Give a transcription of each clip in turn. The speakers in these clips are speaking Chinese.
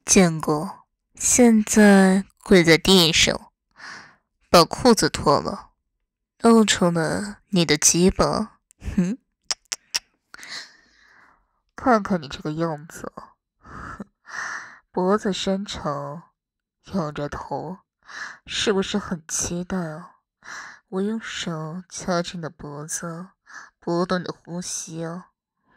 见过，现在跪在地上，把裤子脱了，露出了你的鸡巴。看看你这个样子，脖子伸长，仰着头，是不是很期待啊？我用手掐着你的脖子，拨动你的呼吸啊。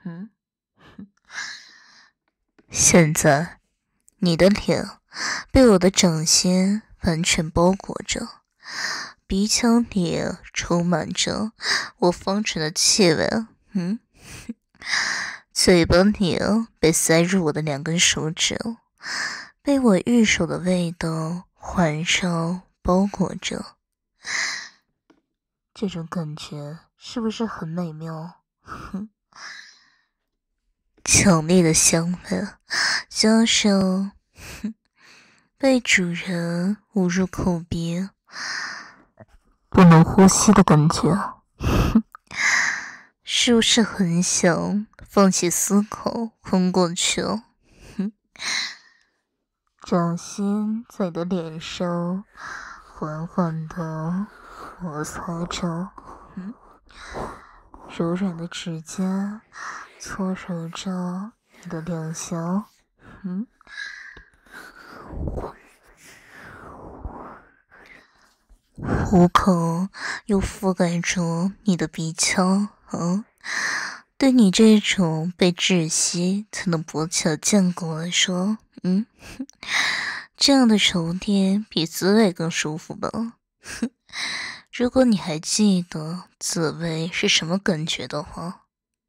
现在你的脸被我的掌心完全包裹着，鼻腔里充满着我芳醇的气味。嘴巴里被塞入我的2根手指，被我玉手的味道环绕包裹着。这种感觉是不是很美妙？强烈的香味，加上被主人捂入口鼻，不能呼吸的感觉，是不是很想放弃思考，昏过去？掌心在你的脸上缓缓地摩擦着，柔软的指尖搓揉着你的两颊，虎口又覆盖着你的鼻腔，对你这种被窒息才能勃起的贱狗来说，这样的揉捏比滋味更舒服吧？如果你还记得滋味是什么感觉的话，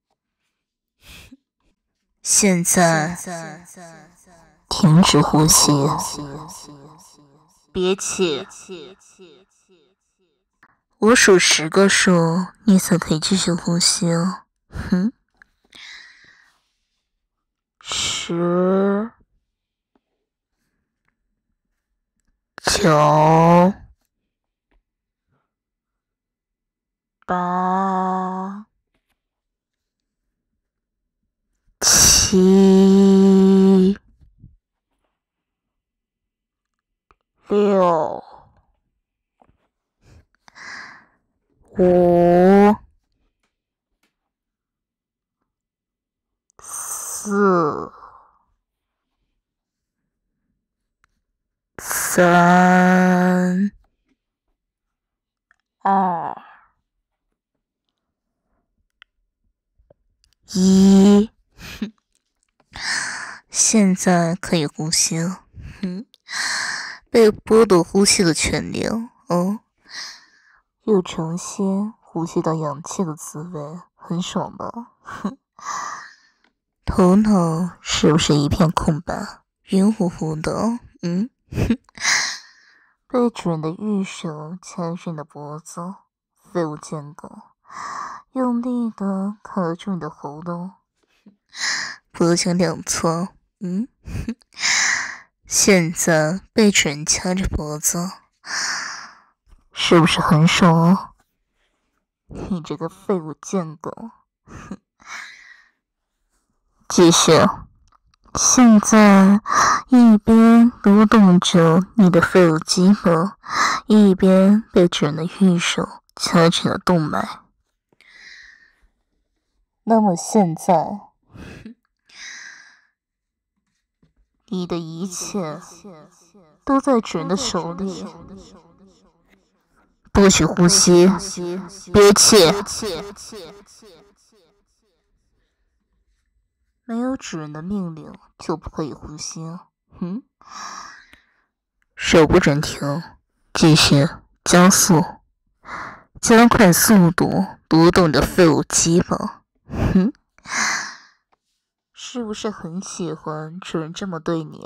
现在停止呼吸，憋气。我数10个数，你才可以继续呼吸哦。10、9、8、7、6、5、4、3、2、1，现在可以呼吸了。被剥夺呼吸的权利又重新呼吸到氧气的滋味，很爽吧？头脑是不是一片空白，晕乎乎的？被主人的玉手掐住你的脖子，废物贱狗，用力的卡住你的喉咙，脖颈两侧，现在被主人掐着脖子，是不是很爽？你这个废物贱狗！继续，现在一边撸动着你的废物鸡巴，一边被主人的玉手掐着了动脉。那么现在，你的一切都在主人的手里，不许呼吸，憋气。没有主人的命令就不可以呼吸。手不准停，继续加速，加快速度，撸动你的废物鸡巴。是不是很喜欢主人这么对你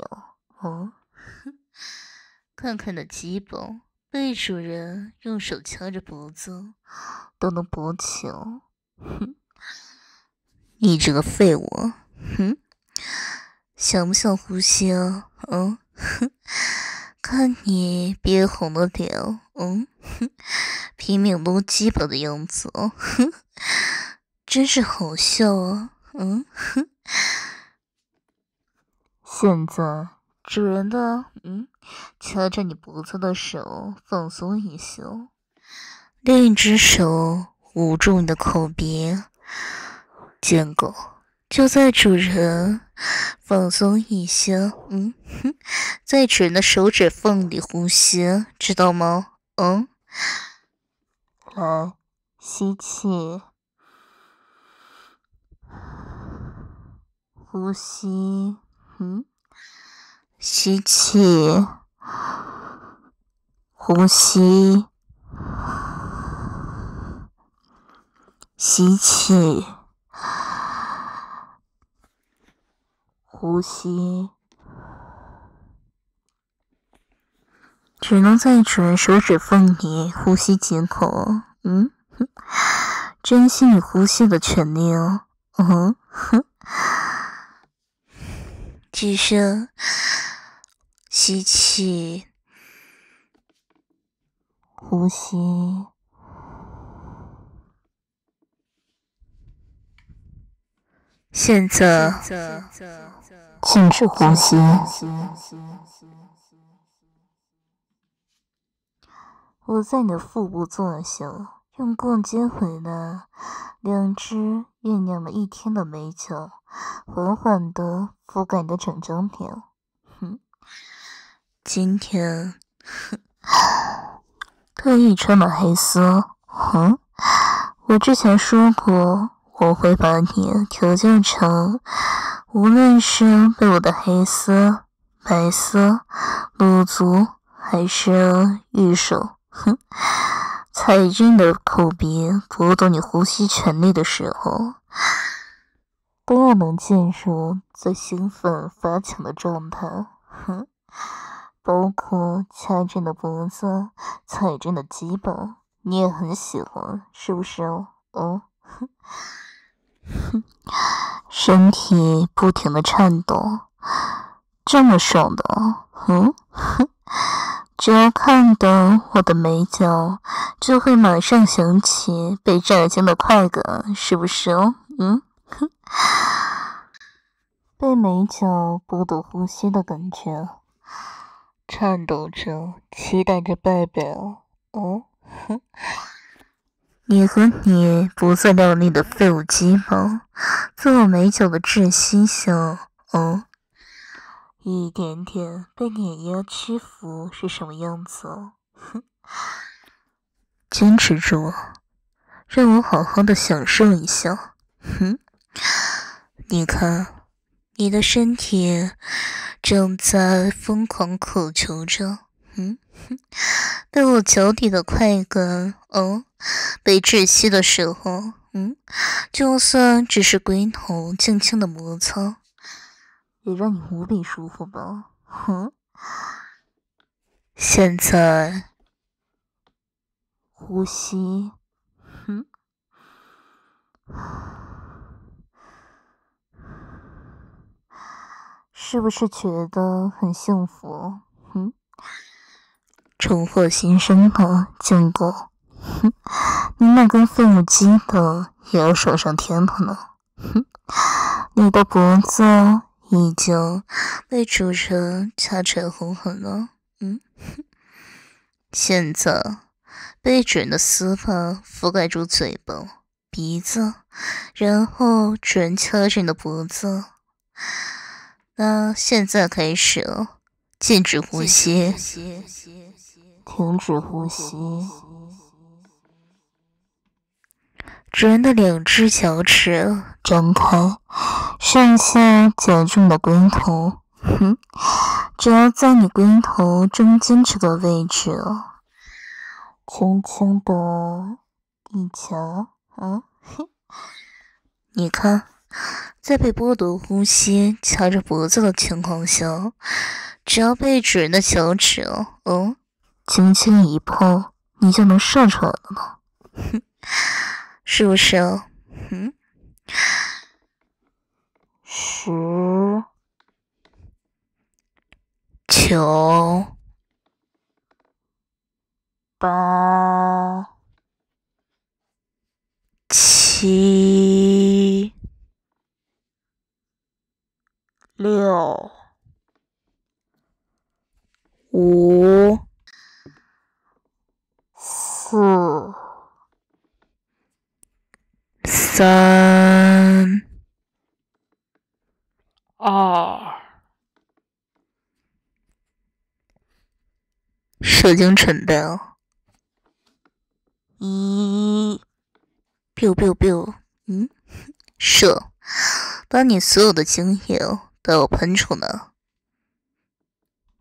看看你的鸡巴被主人用手掐着脖子都能勃起你这个废物，想不想呼吸啊？看你憋红了脸，拼命撸鸡巴的样子，真是好笑啊！现在主人的掐着你脖子的手放松一些，另一只手捂住你的口鼻。贱狗，就在主人放松一些，在主人的手指缝里呼吸，知道吗？来，吸气，呼吸，吸气，呼吸，吸气，呼吸，只能在主人手指缝里呼吸几口，珍惜你呼吸的权利哦，继续吸气，呼吸，现在静止呼吸。我在你的腹部坐下，用逛街回来2只酝酿了1天的美酒，缓缓地覆盖你的整张脸。今天特意穿了黑丝。我之前说过，我会把你调教成，无论是被我的黑丝、白丝、露足，还是玉手，踩着你的口鼻剥夺你呼吸权利的时候，都要能进入最兴奋发情的状态。包括掐着你的脖子，踩着你的鸡巴，你也很喜欢，是不是？身体不停地颤抖，这么爽的，只要看到我的美脚，就会马上想起被炸精的快感，是不是？被美脚剥夺呼吸的感觉，颤抖着，期待着拜拜。你和你不自量力的废物鸡巴，做美酒的窒息香，一点点被碾压屈服是什么样子？坚持住，让我好好的享受一下。你看，你的身体正在疯狂渴求着，被我脚底的快感，被窒息的时候，就算只是龟头轻轻的摩擦，也让你无比舒服吧？现在呼吸，是不是觉得很幸福？重获新生的贱狗，你那根废物鸡巴也要爽上天了呢。你的脖子已经被主人掐成红痕了，现在被主人的丝发覆盖住嘴巴、鼻子，然后主人掐着你的脖子。那现在开始了，禁止呼吸，停止呼吸。主人的2只脚趾张开，上下夹住你的龟头，只要在你龟头中间这个位置，轻轻的一掐，你看，在被剥夺呼吸、掐着脖子的情况下，只要被主人的脚趾，轻轻一碰，你就能射出来了呢。是不是？10、9、8、7、6、 5、4、3、2，射精准备哦。1 ，biu biu biu，射，把你所有的精液都要喷出呢。